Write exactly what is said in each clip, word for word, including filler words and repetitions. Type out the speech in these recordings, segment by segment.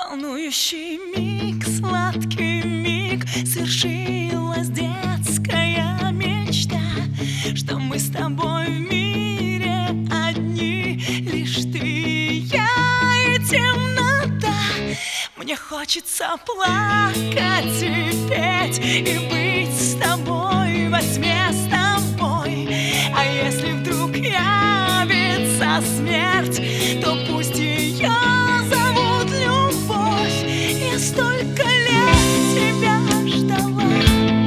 Волнующий миг, сладкий миг, свершилась детская мечта, что мы с тобой в мире одни, лишь ты и я и темнота. Мне хочется плакать и петь, и быть с тобой во тьме с тобой. А если вдруг явится смерть, то пусть ее зовут любовь. Я столько лет тебя ждала,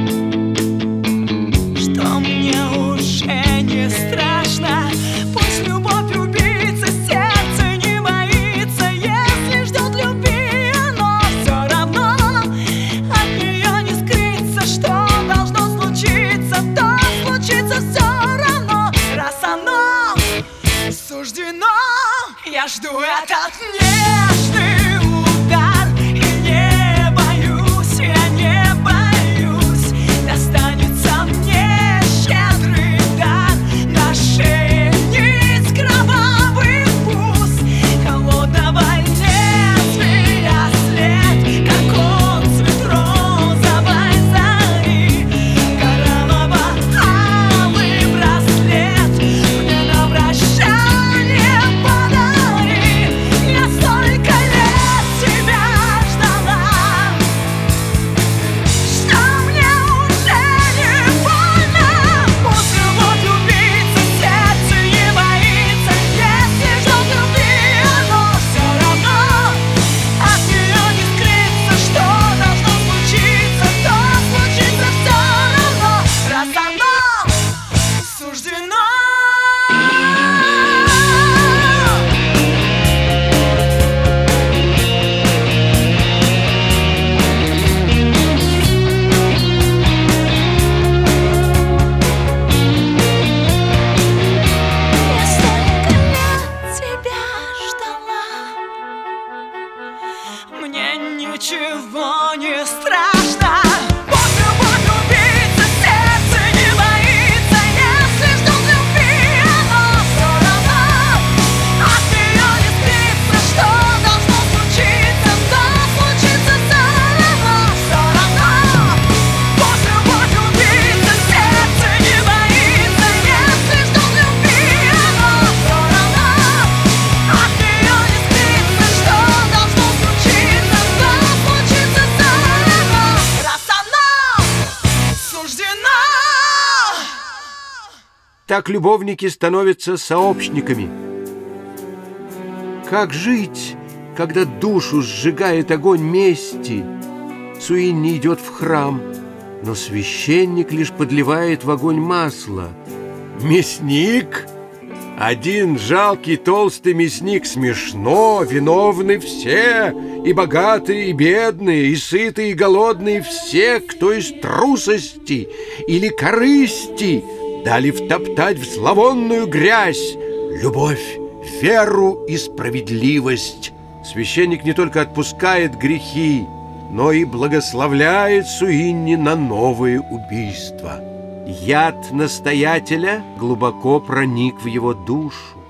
что мне уже не страшно. Пусть любовь убийца, сердце не боится. Если ждет любви, но все равно от нее не скрыться. Что должно случиться, то случится все равно. Раз оно суждено, я жду этот нежный удар. И не боюсь, я не боюсь, достанется мне щедрый дар. На шее нить, кровавый вкус холодного лезвия след, как он цвет розовой зари. Кораллово-алый браслет мне на прощание подари. Я столько лет тебя ждала, что мне уже не больно. Пусть любовь убийца, сердце не боится. Если ждет любви, оно все равно от нее не скрыться. Что должно случиться, то случится все равно. Раз оно суждено. Я столько лет тебя ждала, мне ничего не страшно. Пусть любовь убийца, сердце не боится. Если ждет любви, оно все равно от нее не скрыться. Что должно случиться, то случится все равно. Все равно. Пусть любовь убийца, сердце не боится. Если ждет любви, оно все равно от нее не скрыться. Что должно случиться, то случится все равно. Раз оно суждено. Так любовники становятся сообщниками. Как жить, когда душу сжигает огонь мести? Суинни идет в храм, но священник лишь подливает в огонь масло. Мясник? Один жалкий толстый мясник. Смешно, виновны все, и богатые, и бедные, и сытые, и голодные, все, кто из трусости или корысти дали втоптать в зловонную грязь любовь, веру и справедливость. Священник не только отпускает грехи, но и благословляет Суинни на новые убийства. Яд настоятеля глубоко проник в его душу.